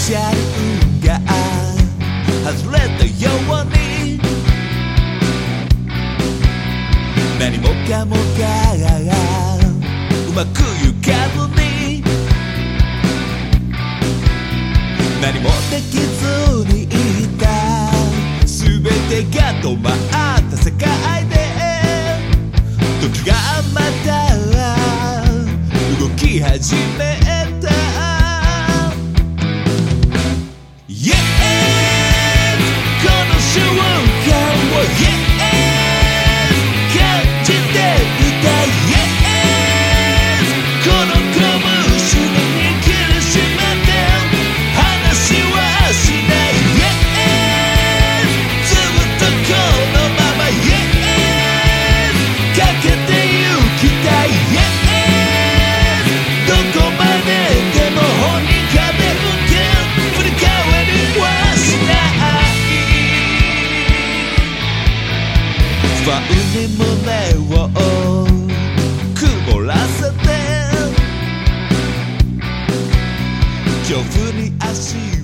車輪が外れたように何もかもがうまくいかずに何もできずにいた全てが止まった世界で時がまた動き始めた Yeah この瞬間を Yeah 感じていた Yeah この拳に握りしめて話はしない Yeah ずっとこのまま Yeah かけてゆきたい Yeah どこまででも本人が出るけ振り返りはしない不安に胸を曇らせて恐怖に足を